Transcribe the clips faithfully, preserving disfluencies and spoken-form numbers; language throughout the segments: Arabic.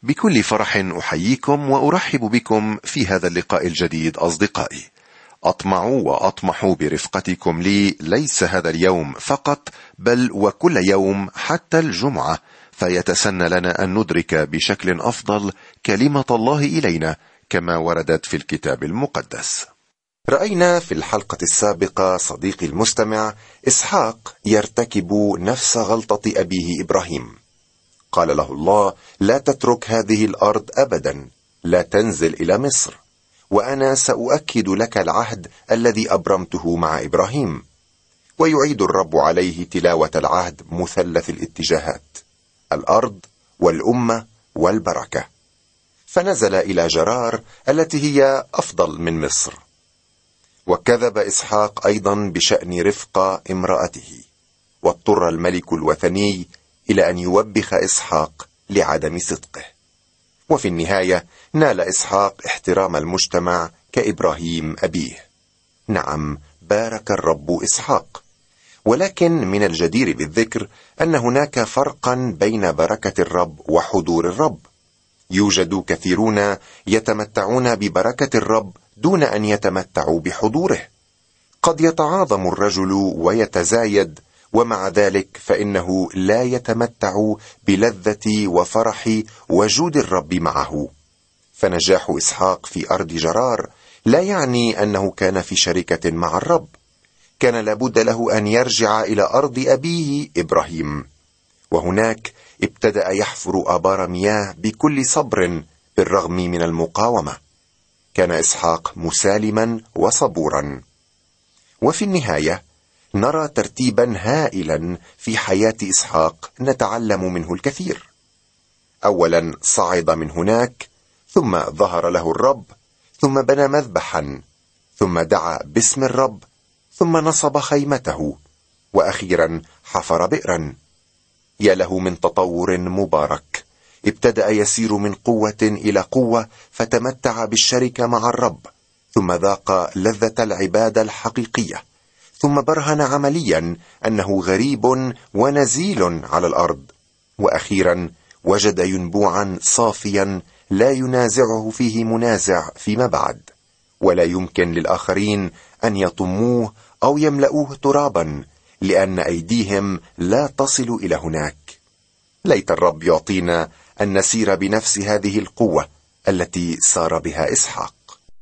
بكل فرح أحييكم وأرحب بكم في هذا اللقاء الجديد أصدقائي. أطمع وأطمح برفقتكم لي ليس هذا اليوم فقط، بل وكل يوم حتى الجمعة، فيتسنى لنا أن ندرك بشكل أفضل كلمة الله إلينا كما وردت في الكتاب المقدس. رأينا في الحلقة السابقة صديقي المستمع إسحاق يرتكب نفس غلطة أبيه إبراهيم. قال له الله: لا تترك هذه الأرض أبدا، لا تنزل إلى مصر، وأنا سأؤكد لك العهد الذي أبرمته مع إبراهيم. ويعيد الرب عليه تلاوة العهد مثلث الاتجاهات: الأرض والأمة والبركة. فنزل إلى جرار التي هي أفضل من مصر. وكذب إسحاق أيضا بشأن رفقة امرأته، واضطر الملك الوثني إلى أن يوبخ إسحاق لعدم صدقه. وفي النهاية نال إسحاق احترام المجتمع كإبراهيم أبيه. نعم، بارك الرب إسحاق. ولكن من الجدير بالذكر أن هناك فرقا بين بركة الرب وحضور الرب. يوجد كثيرون يتمتعون ببركة الرب دون أن يتمتعوا بحضوره. قد يتعاظم الرجل ويتزايد، ومع ذلك فإنه لا يتمتع بلذة وفرح وجود الرب معه. فنجاح إسحاق في أرض جرار لا يعني أنه كان في شركة مع الرب. كان لابد له أن يرجع إلى أرض أبيه إبراهيم، وهناك ابتدأ يحفر آبار مياه بكل صبر بالرغم من المقاومة. كان إسحاق مسالما وصبورا. وفي النهاية نرى ترتيبا هائلا في حياة إسحاق نتعلم منه الكثير. أولا صعد من هناك، ثم ظهر له الرب، ثم بنى مذبحا، ثم دعا باسم الرب، ثم نصب خيمته، وأخيرا حفر بئرا. يا له من تطور مبارك! ابتدأ يسير من قوة إلى قوة، فتمتع بالشركة مع الرب، ثم ذاق لذة العبادة الحقيقية، ثم برهن عمليا أنه غريب ونزيل على الأرض، وأخيرا وجد ينبوعا صافيا لا ينازعه فيه منازع فيما بعد، ولا يمكن للآخرين أن يطموه أو يملؤوه ترابا، لأن أيديهم لا تصل إلى هناك. ليت الرب يعطينا أن نسير بنفس هذه القوة التي سار بها إسحاق.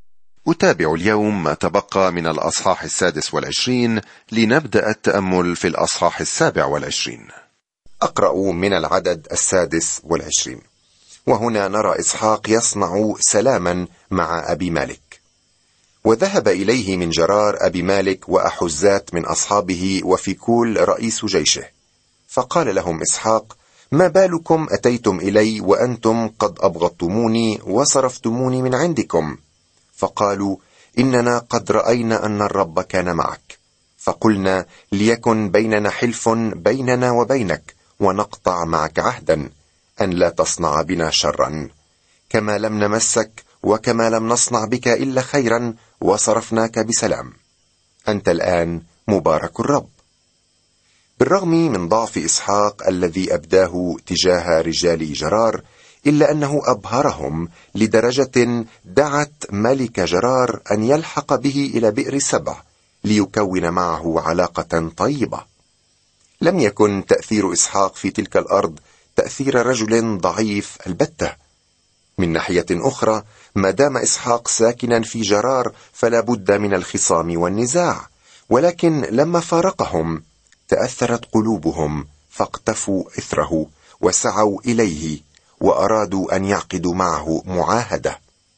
أتابع اليوم ما تبقى من الأصحاح السادس والعشرين لنبدأ التأمل في الأصحاح السابع والعشرين. أقرأ من العدد السادس والعشرين. وهنا نرى إسحاق يصنع سلاما مع أبي مالك. وذهب إليه من جرار أبي مالك وأحزات من أصحابه وفيكول رئيس جيشه، فقال لهم إسحاق: ما بالكم أتيتم إلي وأنتم قد أبغضتموني وصرفتموني من عندكم؟ فقالوا: إننا قد رأينا أن الرب كان معك، فقلنا: ليكن بيننا حلف بيننا وبينك، ونقطع معك عهدا أن لا تصنع بنا شرا، كما لم نمسك وكما لم نصنع بك إلا خيرا، وصرفناك بسلام. أنت الآن مبارك الرب. بالرغم من ضعف إسحاق الذي أبداه تجاه رجال جرار، إلا أنه أبهرهم لدرجة دعت ملك جرار أن يلحق به إلى بئر سبع ليكون معه علاقة طيبة. لم يكن تأثير إسحاق في تلك الأرض تأثير رجل ضعيف البتة. من ناحية أخرى، ما دام إسحاق ساكنا في جرار فلا بد من الخصام والنزاع، ولكن لما فارقهم تأثرت قلوبهم، فاقتفوا إثره وسعوا إليه وأرادوا أن يعقدوا معه معاهدة.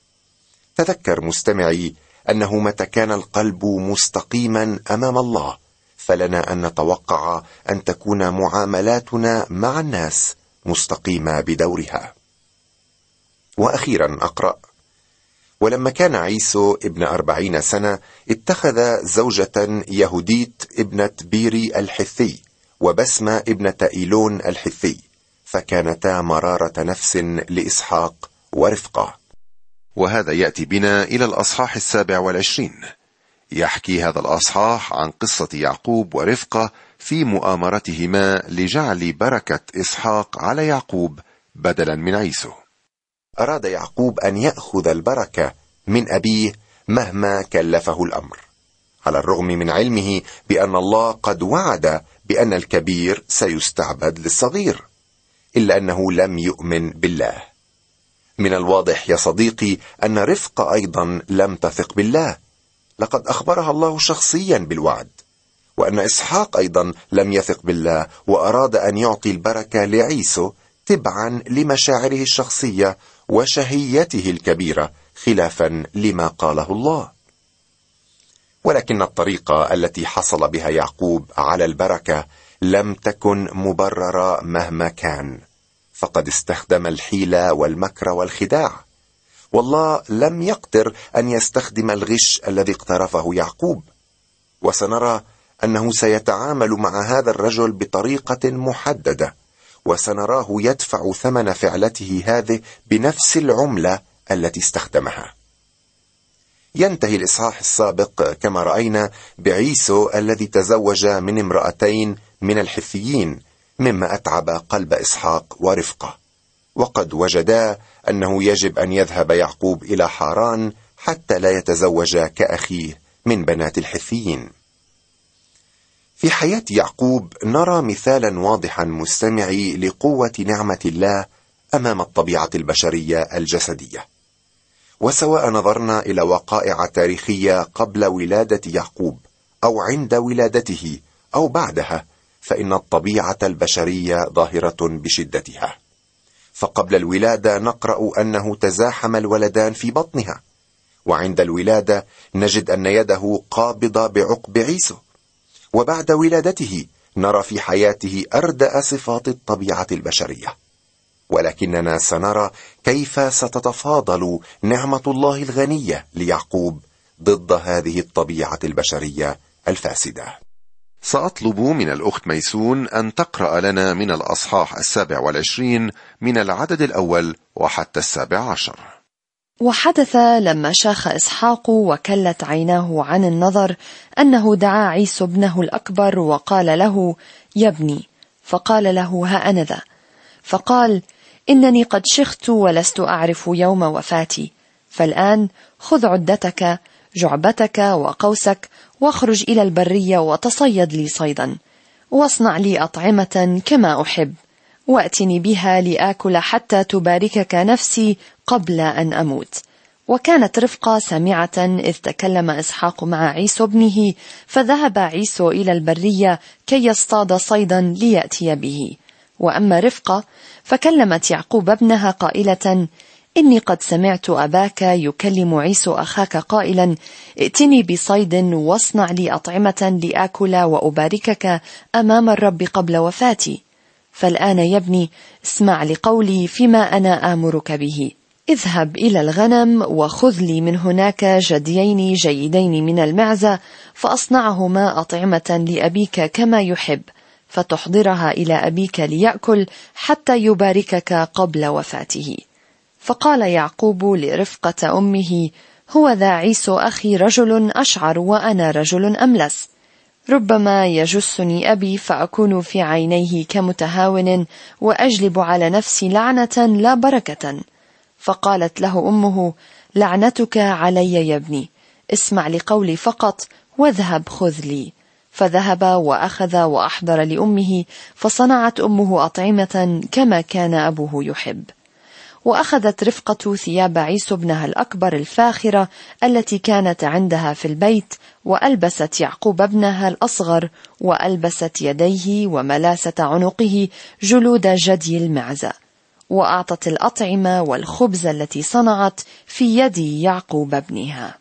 تذكر مستمعي أنه متى كان القلب مستقيما أمام الله، فلنا أن نتوقع أن تكون معاملاتنا مع الناس مستقيمة بدورها. وأخيرا أقرأ: ولما كان عيسو ابن أربعين سنة، اتخذ زوجة يهوديت ابنة بيري الحثي وبسمة ابنة إيلون الحثي، فكانتا مرارة نفس لإسحاق ورفقة. وهذا يأتي بنا إلى الأصحاح السابع والعشرين. يحكي هذا الأصحاح عن قصة يعقوب ورفقة في مؤامرتهما لجعل بركة إسحاق على يعقوب بدلا من عيسو. أراد يعقوب أن يأخذ البركة من أبيه مهما كلفه الأمر، على الرغم من علمه بأن الله قد وعد بأن الكبير سيستعبد للصغير، إلا أنه لم يؤمن بالله. من الواضح يا صديقي أن رفقة أيضا لم تثق بالله، لقد أخبرها الله شخصيا بالوعد، وأن إسحاق أيضا لم يثق بالله وأراد أن يعطي البركة لعيسو تبعا لمشاعره الشخصية وشهيته الكبيرة، خلافا لما قاله الله. ولكن الطريقة التي حصل بها يعقوب على البركة لم تكن مبررة مهما كان، فقد استخدم الحيلة والمكر والخداع، والله لم يقدر أن يستخدم الغش الذي اقترفه يعقوب. وسنرى أنه سيتعامل مع هذا الرجل بطريقة محددة، وسنراه يدفع ثمن فعلته هذه بنفس العملة التي استخدمها. ينتهي الإصحاح السابق كما رأينا بعيسو الذي تزوج من امرأتين من الحثيين، مما أتعب قلب إسحاق ورفقة، وقد وجدا أنه يجب أن يذهب يعقوب إلى حاران حتى لا يتزوج كأخيه من بنات الحثيين. في حياة يعقوب نرى مثالا واضحا مستمعي لقوة نعمة الله أمام الطبيعة البشرية الجسدية. وسواء نظرنا إلى وقائع تاريخية قبل ولادة يعقوب أو عند ولادته أو بعدها، فإن الطبيعة البشرية ظاهرة بشدتها. فقبل الولادة نقرأ أنه تزاحم الولدان في بطنها، وعند الولادة نجد أن يده قابضة بعقب عيسو، وبعد ولادته نرى في حياته أردأ صفات الطبيعة البشرية. ولكننا سنرى كيف ستتفاضل نعمة الله الغنية ليعقوب ضد هذه الطبيعة البشرية الفاسدة. سأطلب من الأخت ميسون أن تقرأ لنا من الأصحاح السابع والعشرين من العدد الأول وحتى السابع عشر. وحدث لما شاخ إسحاق وكلت عيناه عن النظر أنه دعا عيسو ابنه الأكبر وقال له: يا ابني. فقال له: ها أنا ذا. فقال: إنني قد شخت ولست أعرف يوم وفاتي، فالآن خذ عدتك جعبتك وقوسك واخرج إلى البرية وتصيد لي صيدا، واصنع لي أطعمة كما أحب، وأتني بها لآكل حتى تباركك نفسي قبل أن أموت. وكانت رفقة سامعة إذ تكلم إسحاق مع عيسو ابنه، فذهب عيسو إلى البرية كي يصطاد صيدا ليأتي به. وأما رفقة فكلمت يعقوب ابنها قائلة: إني قد سمعت أباك يكلم عيسو أخاك قائلا: ائتني بصيد واصنع لي أطعمة لآكل وأباركك أمام الرب قبل وفاتي. فالآن يا ابني اسمع لقولي فيما أنا آمرك به. اذهب إلى الغنم وخذ لي من هناك جديين جيدين من المعزة، فأصنعهما أطعمة لأبيك كما يحب، فتحضرها إلى أبيك ليأكل حتى يباركك قبل وفاته. فقال يعقوب لرفقة أمه: هو ذا عيسو أخي رجل أشعر وأنا رجل أملس، ربما يجسني أبي فأكون في عينيه كمتهاون وأجلب على نفسي لعنة لا بركة. فقالت له أمه: لعنتك علي يا ابني، اسمع لقولي فقط واذهب خذ لي. فذهب وأخذ وأحضر لأمه، فصنعت أمه أطعمة كما كان أبوه يحب. وأخذت رفقة ثياب عيسو ابنها الأكبر الفاخرة التي كانت عندها في البيت، وألبست يعقوب ابنها الأصغر، وألبست يديه وملاسة عنقه جلود جدي المعزة، وأعطت الأطعمة والخبز التي صنعت في يد يعقوب ابنها.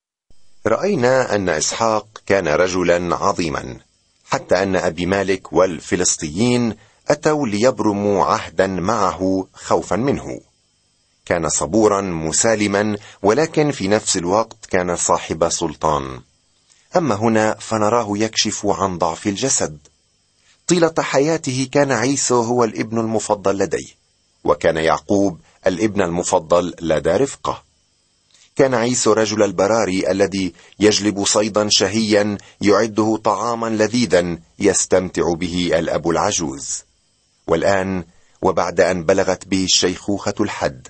رأينا أن إسحاق كان رجلا عظيما، حتى أن أبي مالك والفلسطيين أتوا ليبرموا عهدا معه خوفا منه. كان صبورا مسالما، ولكن في نفس الوقت كان صاحب سلطان. أما هنا فنراه يكشف عن ضعف الجسد. طيلة حياته كان عيسو هو الابن المفضل لديه، وكان يعقوب الابن المفضل لدى رفقة. كان عيسو رجل البراري الذي يجلب صيدا شهيا يعده طعاما لذيذا يستمتع به الأب العجوز. والآن وبعد أن بلغت به الشيخوخة الحد،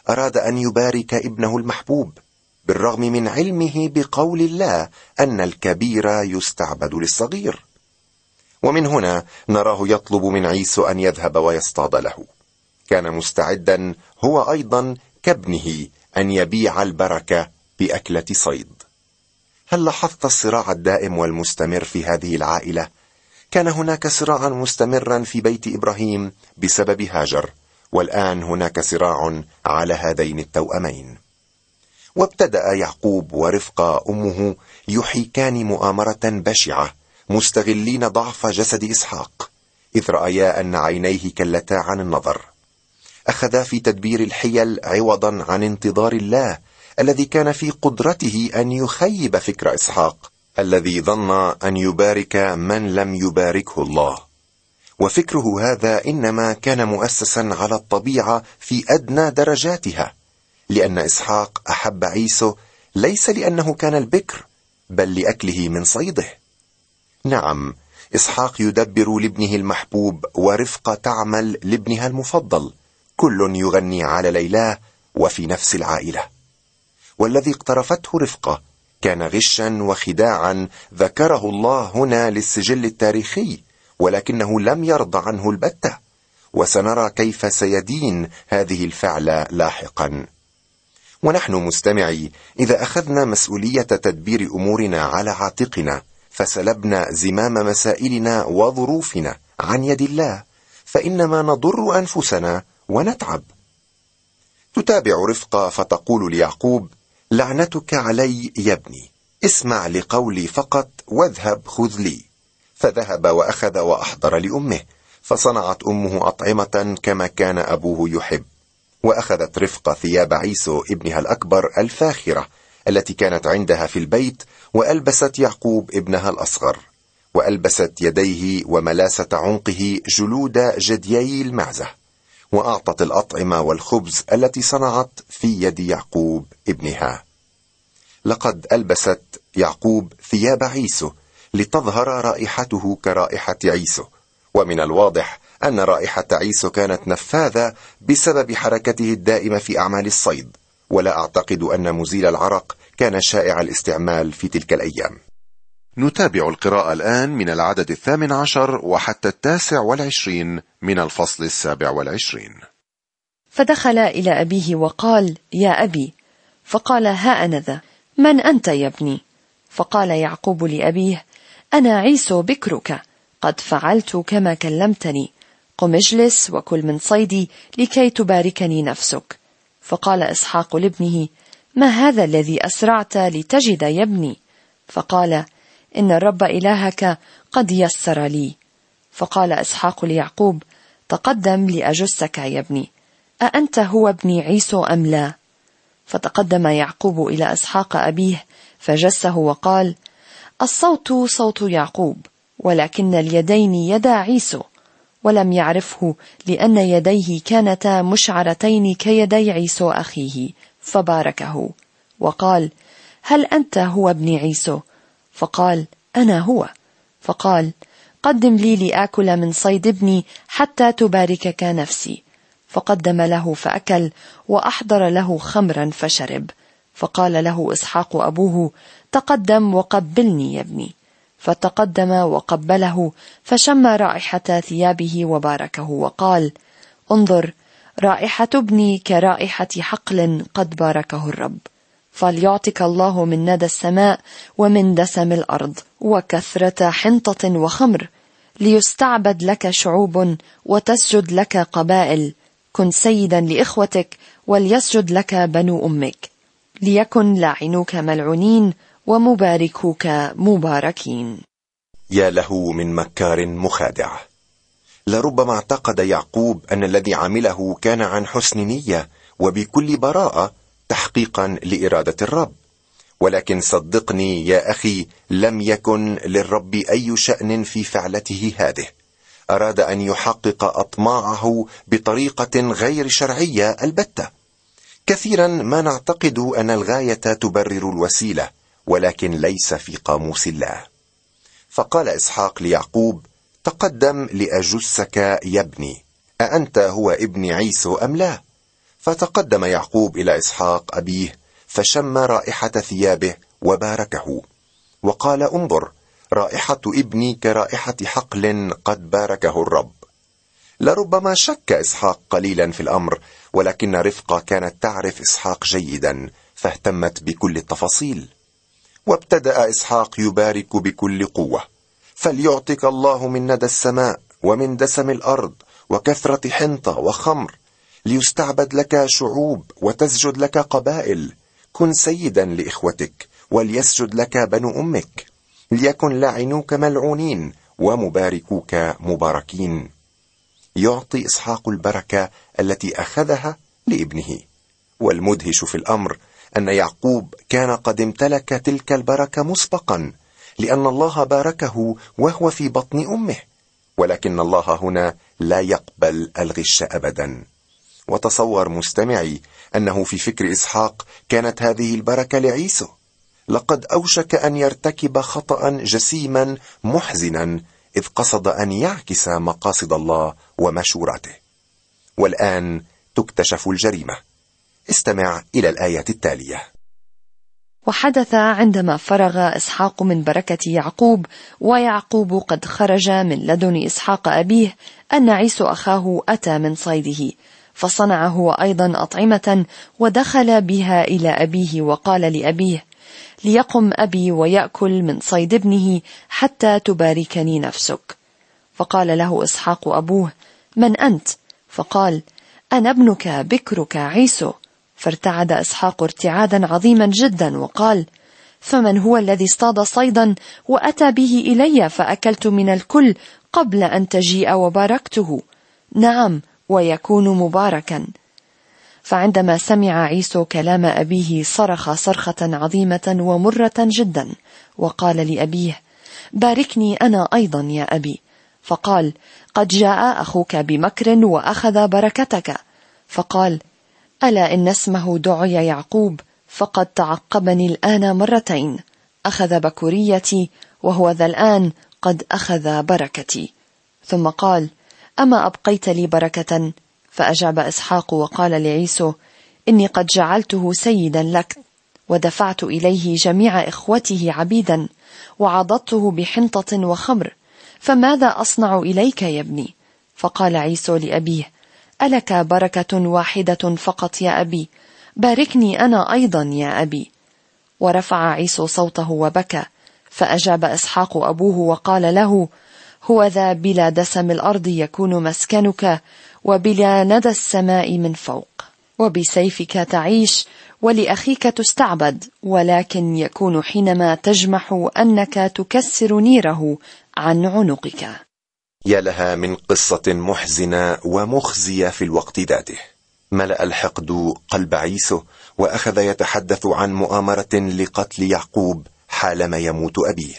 أراد أن يبارك ابنه المحبوب، بالرغم من علمه بقول الله أن الكبير يستعبد للصغير. ومن هنا نراه يطلب من عيسو أن يذهب ويصطاد له. كان مستعدا هو أيضا كابنه أن يبيع البركة بأكلة صيد. هل لاحظت الصراع الدائم والمستمر في هذه العائلة؟ كان هناك صراعا مستمرا في بيت إبراهيم بسبب هاجر، والآن هناك صراع على هذين التوأمين. وابتدأ يعقوب ورفقة أمه يحيكان مؤامرة بشعة، مستغلين ضعف جسد إسحاق، إذ رأيا أن عينيه كلتا عن النظر. أخذا في تدبير الحيل عوضا عن انتظار الله الذي كان في قدرته أن يخيب فكر إسحاق الذي ظن أن يبارك من لم يباركه الله. وفكره هذا إنما كان مؤسسا على الطبيعة في أدنى درجاتها، لأن إسحاق أحب عيسو ليس لأنه كان البكر، بل لأكله من صيده. نعم، إسحاق يدبر لابنه المحبوب، ورفقة تعمل لابنها المفضل، كل يغني على ليلاه وفي نفس العائلة. والذي اقترفته رفقة كان غشا وخداعا ذكره الله هنا للسجل التاريخي، ولكنه لم يرضى عنه البتة، وسنرى كيف سيدين هذه الفعلة لاحقا. ونحن مستمعي، إذا أخذنا مسؤولية تدبير أمورنا على عاتقنا، فسلبنا زمام مسائلنا وظروفنا عن يد الله، فإنما نضر أنفسنا ونتعب. تتابع رفقة فتقول ليعقوب: لعنتك علي يا ابني، اسمع لقولي فقط واذهب خذ لي. فذهب وأخذ وأحضر لأمه، فصنعت أمه أطعمة كما كان أبوه يحب. وأخذت رفقة ثياب عيسو ابنها الأكبر الفاخرة التي كانت عندها في البيت، وألبست يعقوب ابنها الأصغر، وألبست يديه وملاسة عنقه جلود جديي المعزة، وأعطت الأطعمة والخبز التي صنعت في يد يعقوب ابنها. لقد ألبست يعقوب ثياب عيسو لتظهر رائحته كرائحة عيسو، ومن الواضح أن رائحة عيسو كانت نفاذة بسبب حركته الدائمة في أعمال الصيد، ولا أعتقد أن مزيل العرق كان شائع الاستعمال في تلك الأيام. نتابع القراءة الآن من العدد الثامن عشر وحتى التاسع والعشرين من الفصل السابع والعشرين. فدخل إلى أبيه وقال: يا أبي. فقال: ها أنا ذا، من أنت يا ابني؟ فقال يعقوب لأبيه: أنا عيسو بكرك، قد فعلت كما كلمتني، قم اجلس وكل من صيدي لكي تباركني نفسك. فقال إسحاق لابنه: ما هذا الذي أسرعت لتجد يا ابني؟ فقال: إن الرب إلهك قد يسر لي. فقال إسحاق ليعقوب: تقدم لأجسك يا ابني، أأنت هو ابني عيسو أم لا؟ فتقدم يعقوب إلى إسحاق أبيه فجسه وقال: الصوت صوت يعقوب، ولكن اليدين يدا عيسو. ولم يعرفه لأن يديه كانتا مشعرتين كيدي عيسو أخيه، فباركه وقال: هل أنت هو ابن عيسو؟ فقال: أنا هو. فقال: قدم لي لآكل من صيد ابني حتى تباركك نفسي. فقدم له فأكل، وأحضر له خمرا فشرب. فقال له إسحاق أبوه: تقدم وقبلني يا ابني. فتقدم وقبله، فشم رائحة ثيابه وباركه وقال: انظر، رائحة ابني كرائحة حقل قد باركه الرب. فليعطك الله من ندى السماء ومن دسم الأرض وكثرة حنطة وخمر، ليستعبد لك شعوب وتسجد لك قبائل. كن سيدا لإخوتك وليسجد لك بنو أمك، ليكن لاعنوك ملعونين ومباركوك مباركين. يا له من مكار مخادع! لربما اعتقد يعقوب أن الذي عمله كان عن حسن نية وبكل براءة تحقيقا لإرادة الرب، ولكن صدقني يا أخي، لم يكن للرب أي شأن في فعلته هذه. أراد أن يحقق أطماعه بطريقة غير شرعية البتة. كثيرا ما نعتقد أن الغاية تبرر الوسيلة، ولكن ليس في قاموس الله. فقال إسحاق ليعقوب: تقدم لأجسك يا ابني، أأنت هو ابن عيسو أم لا؟ فتقدم يعقوب إلى إسحاق أبيه فشم رائحة ثيابه وباركه، وقال: انظر، رائحة ابني كرائحة حقل قد باركه الرب. لربما شك إسحاق قليلا في الأمر، ولكن رفقة كانت تعرف إسحاق جيدا فاهتمت بكل التفاصيل. وابتدأ إسحاق يبارك بكل قوة: فليعطك الله من ندى السماء ومن دسم الأرض وكثرة حنطة وخمر، ليستعبد لك شعوب وتسجد لك قبائل. كن سيدا لإخوتك وليسجد لك بنو أمك، ليكن لاعنوك ملعونين ومباركوك مباركين. يعطي إسحاق البركة التي أخذها لابنه. والمدهش في الأمر أن يعقوب كان قد امتلك تلك البركة مسبقا، لأن الله باركه وهو في بطن أمه. ولكن الله هنا لا يقبل الغش أبدا. وتصور مستمعي أنه في فكر إسحاق كانت هذه البركة لعيسو. لقد أوشك أن يرتكب خطأ جسيما محزنا، إذ قصد أن يعكس مقاصد الله ومشوراته. والآن تكتشف الجريمة. استمع إلى الآية التالية: وحدث عندما فرغ إسحاق من بركة يعقوب ويعقوب قد خرج من لدن إسحاق أبيه أن عيسو أخاه أتى من صيده، فصنع هو أيضا أطعمة ودخل بها إلى أبيه وقال لأبيه: ليقم أبي ويأكل من صيد ابنه حتى تباركني نفسك. فقال له إسحاق أبوه: من أنت؟ فقال: أنا ابنك بكرك عيسو. فارتعد إسحاق ارتعادا عظيما جدا وقال: فمن هو الذي اصطاد صيدا وأتى به إلي فأكلت من الكل قبل أن تجيء وباركته؟ نعم، ويكون مباركا. فعندما سمع عيسو كلام أبيه صرخ صرخة عظيمة ومرة جدا، وقال لأبيه: باركني أنا أيضا يا أبي. فقال: قد جاء أخوك بمكر وأخذ بركتك. فقال: ألا إن اسمه دعي يعقوب، فقد تعقبني الآن مرتين، أخذ بكوريتي وهو ذا الآن قد أخذ بركتي. ثم قال: أما أبقيت لي بركة؟ فأجاب إسحاق وقال لعيسو: إني قد جعلته سيدا لك، ودفعت إليه جميع إخوته عبيدا، وعضدته بحنطة وخمر، فماذا أصنع إليك يا ابني؟ فقال عيسو لأبيه: ألك بركة واحدة فقط يا أبي؟ باركني أنا أيضا يا أبي. ورفع عيسو صوته وبكى. فأجاب إسحاق أبوه وقال له: هو ذا بلا دسم الأرض يكون مسكنك، وبلا ندى السماء من فوق، وبسيفك تعيش، ولأخيك تستعبد، ولكن يكون حينما تجمح أنك تكسر نيره عن عنقك. يا لها من قصة محزنة ومخزية في الوقت ذاته. ملأ الحقد قلب عيسو، وأخذ يتحدث عن مؤامرة لقتل يعقوب حالما يموت أبيه.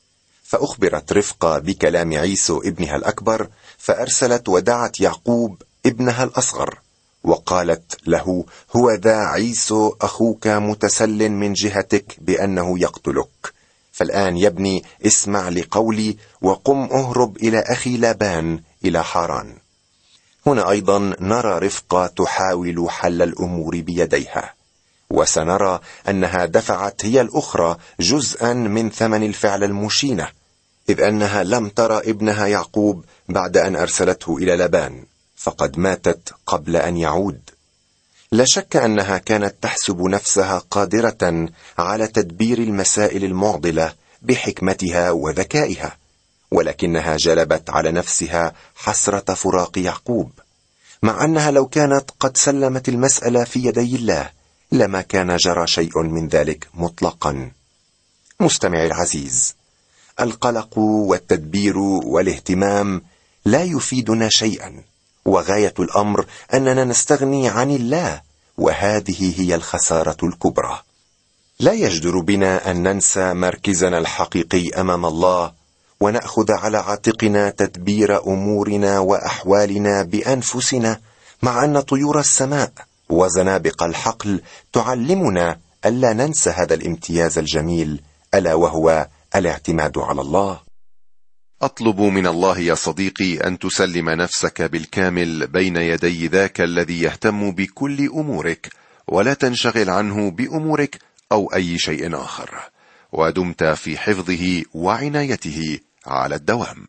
فأخبرت رفقة بكلام عيسو ابنها الأكبر، فأرسلت ودعت يعقوب ابنها الأصغر، وقالت له: هو ذا عيسو أخوك متسل من جهتك بأنه يقتلك. فالآن يا ابني اسمع لقولي، وقم أهرب إلى أخي لابان إلى حاران. هنا أيضا نرى رفقة تحاول حل الأمور بيديها، وسنرى أنها دفعت هي الأخرى جزءا من ثمن الفعل المشينة، إذ أنها لم ترى ابنها يعقوب بعد أن أرسلته إلى لابان، فقد ماتت قبل أن يعود. لا شك أنها كانت تحسب نفسها قادرة على تدبير المسائل المعضلة بحكمتها وذكائها، ولكنها جلبت على نفسها حسرة فراق يعقوب، مع أنها لو كانت قد سلمت المسألة في يدي الله لما كان جرى شيء من ذلك مطلقا. مستمعي العزيز، القلق والتدبير والاهتمام لا يفيدنا شيئا، وغاية الأمر أننا نستغني عن الله، وهذه هي الخسارة الكبرى. لا يجدر بنا أن ننسى مركزنا الحقيقي أمام الله، ونأخذ على عاتقنا تدبير أمورنا وأحوالنا بأنفسنا، مع أن طيور السماء وزنابق الحقل تعلمنا ألا ننسى هذا الامتياز الجميل، ألا وهو الاعتماد على الله. أطلب من الله يا صديقي أن تسلم نفسك بالكامل بين يدي ذاك الذي يهتم بكل أمورك، ولا تنشغل عنه بأمورك أو أي شيء آخر، ودمت في حفظه وعنايته على الدوام.